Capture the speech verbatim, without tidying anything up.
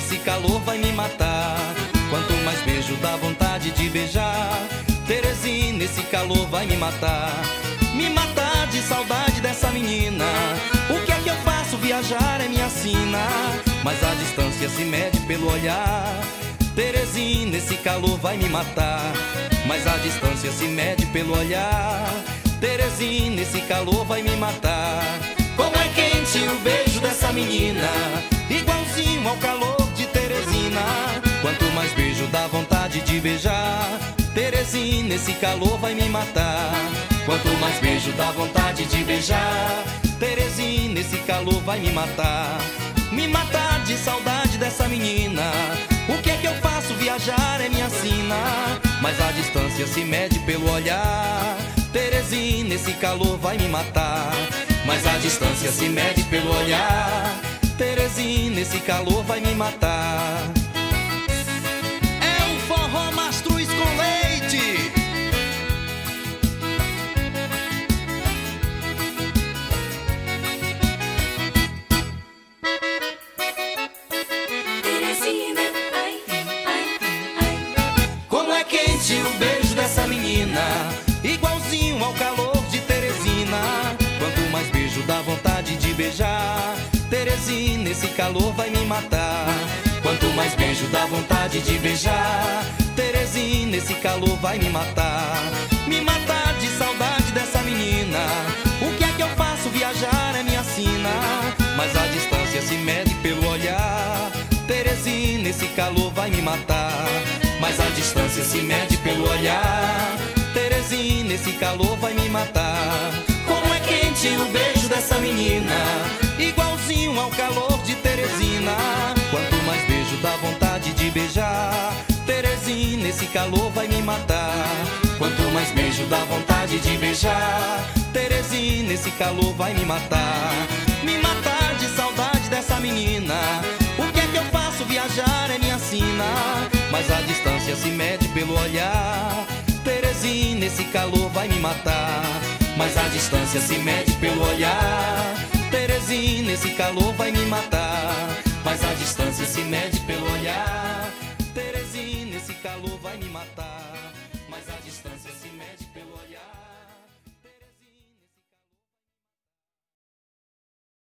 esse calor vai me matar. Quanto mais beijo dá vontade de beijar. Teresina, esse calor vai me matar. Me matar de saudade dessa menina. O que é que eu faço? Viajar é minha sina. Mas a distância se mede pelo olhar. Teresina, esse calor vai me matar. Mas a distância se mede pelo olhar. Teresina, esse calor vai me matar. Como é quente o beijo dessa menina, igualzinho ao calor de Teresina. Quanto mais beijo dá vontade de beijar. Teresina, esse calor vai me matar. Quanto mais beijo dá vontade de beijar. Teresina, esse calor vai me matar. Me matar de saudade dessa menina. O que é que eu faço? Viajar é minha sina. Mas a distância se mede pelo olhar. Teresina, esse calor vai me matar. Mas a distância se mede pelo olhar. Teresina, esse calor vai me matar. É o forró Mastruz com leite. Teresina, ai, ai, ai. Como é quente o beijo dessa menina, igualzinho ao calor de Teresina. Quanto mais beijo dá vontade de beijar. Teresina, esse calor vai me matar. Quanto mais beijo dá vontade de beijar. Teresina, esse calor vai me matar. Me matar de saudade dessa menina. O que é que eu faço? Viajar é minha sina. Mas a distância se mede pelo olhar. Teresina, esse calor vai me matar. Mas a distância se mede pelo olhar. Teresina, esse calor vai me matar. Como é quente o beijo dessa menina, igualzinho ao calor de Teresina. Quanto mais beijo dá vontade de beijar. Teresina, esse calor vai me matar. Quanto mais beijo dá vontade de beijar. Teresina, esse calor vai me matar. Me matar de saudade dessa menina. O que é que eu faço? Viajar é minha sina. Mas a distância se mede pelo olhar. Teresina, esse calor vai me matar. Mas a distância se mede pelo olhar. Teresina, esse calor vai me matar. Mas a distância se mede pelo olhar. Teresina, esse calor vai me matar. Mas a distância se mede pelo olhar.